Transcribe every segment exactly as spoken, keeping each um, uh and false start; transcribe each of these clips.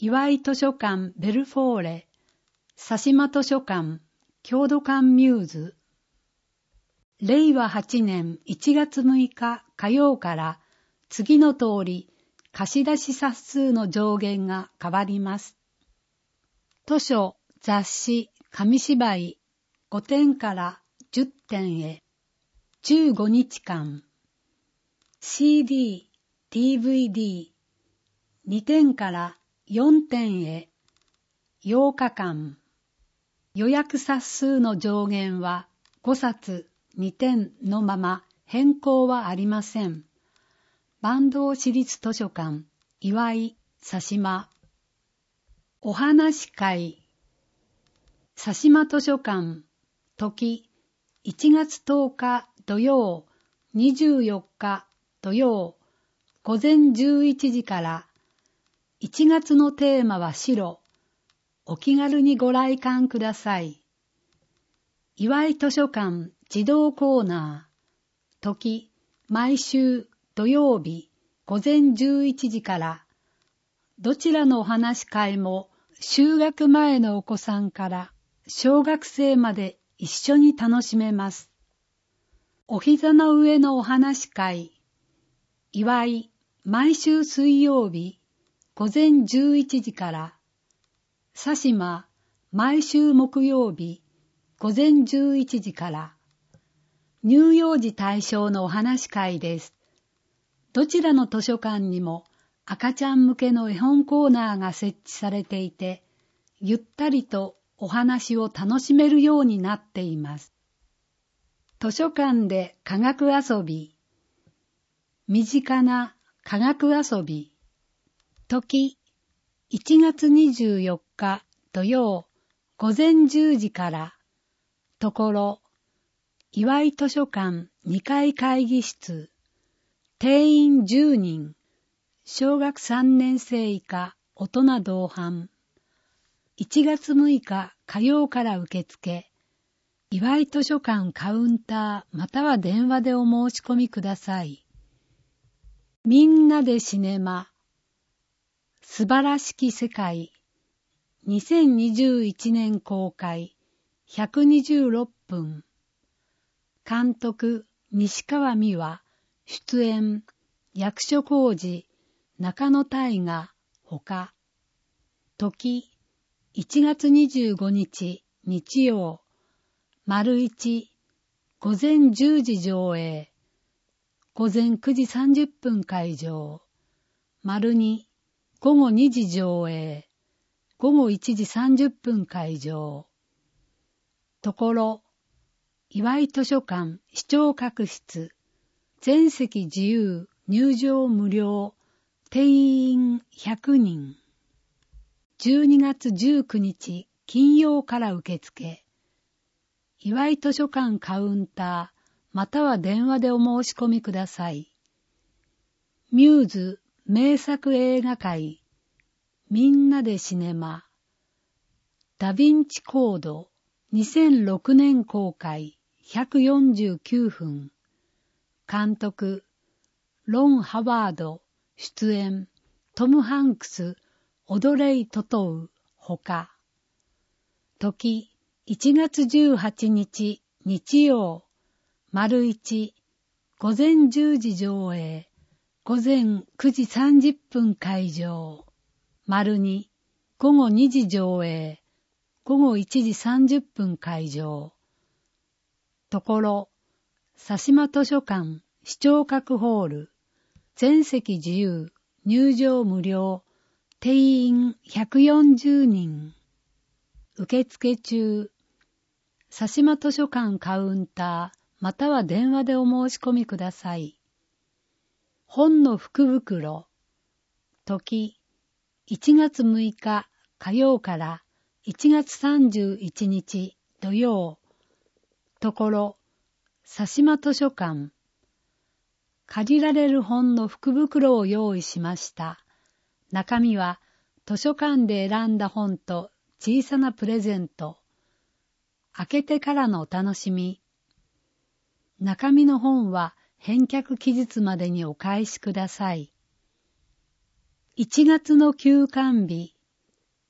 岩井図書館ベルフォーレ、佐島図書館、郷土館ミューズ。れいわはちねんいちがつむいか火曜から次の通り貸し出し冊数の上限が変わります。図書、雑誌、紙芝居ごてんからじゅってんへじゅうごにちかん、シーディー、ディーブイディーにてんからよんてんへようかかん、予約冊数の上限はごさつにてんのまま変更はありません。坂東市立図書館、岩井、佐島。お話会。佐島図書館、時、いちがつとおか土曜、にじゅうよっか土曜、午前じゅういちじから、いちがつのテーマは白。お気軽にご来館ください。岩井図書館児童コーナー。時、毎週土曜日午前じゅういちじから、どちらのお話会も就学前のお子さんから小学生まで一緒に楽しめます。お膝の上のお話会。岩井、毎週水曜日午前じゅういちじから、佐島、毎週木曜日午前じゅういちじから、乳幼児対象のお話会です。どちらの図書館にも赤ちゃん向けの絵本コーナーが設置されていて、ゆったりとお話を楽しめるようになっています。図書館で科学遊び。身近な科学遊び。時、いちがつにじゅうよっか土曜午前じゅうじから、ところ、岩井図書館にかい会議室、定員じゅうにん、小学さんねんせい以下大人同伴。いちがつむいか火曜から受付、岩井図書館カウンターまたは電話でお申し込みください。みんなでシネマ、素晴らしき世界、にせんにじゅういちねん公開、ひゃくにじゅうろっぷん。監督、西川美和、出演、役所広司、中野大河、ほか。時、いちがつにじゅうごにち、日曜、丸一、午前じゅうじ上映、午前くじさんじゅっぷん会場、丸二、午後にじ上映、午後いちじさんじゅっぷん会場。ところ、岩井図書館視聴覚室、全席自由、入場無料、定員ひゃくにん。じゅうにがつじゅうくにち金曜から受付。岩井図書館カウンター、または電話でお申し込みください。ミューズ名作映画会、みんなでシネマ、ダヴィンチコード、にせんろくねん公開、ひゃくよんじゅうきゅうふん。監督、ロン・ハワード、出演、トム・ハンクス、オドレイ・トトウ、ほか。時、いちがつじゅうはちにち、日曜、丸一、午前じゅうじ上映、午前くじさんじゅっぷん会場、丸二、午後にじ上映、午後いちじさんじゅっぷん会場。ところ、佐島図書館視聴覚ホール、全席自由、入場無料、定員ひゃくよんじゅうにん。受付中、佐島図書館カウンター、または電話でお申し込みください。本の福袋、時、いちがつむいか火曜からいちがつさんじゅういちにち土曜、ところ、佐島図書館。借りられる本の福袋を用意しました。中身は図書館で選んだ本と小さなプレゼント。開けてからのお楽しみ。中身の本は返却期日までにお返しください。いちがつの休館日、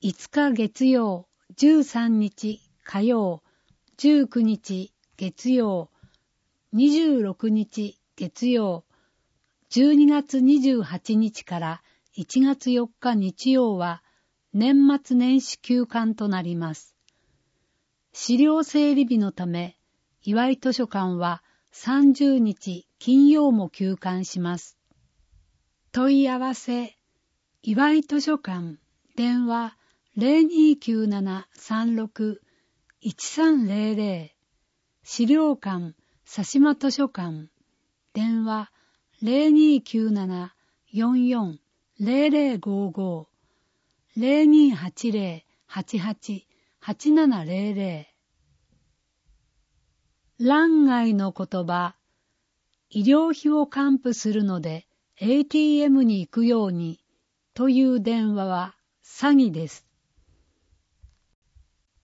いつか月曜、じゅうさんにち火曜、じゅうくにち月曜、にじゅうろくにち月曜、じゅうにがつにじゅうはちにちからいちがつよっか日曜は年末年始休館となります。資料整理日のため、岩井図書館はさんじゅうにち金曜も休館します。問い合わせ、岩井図書館、電話 ゼロにーきゅうななさんろくいちさんゼロゼロ、資料館、佐島図書館、電話 ゼロにーきゅうななよんよんゼロゼロごご、ゼロにーはちゼロはちはちはちななゼロゼロ。欄外の言葉、医療費を還付するので エーティーエム に行くようにという電話は詐欺です。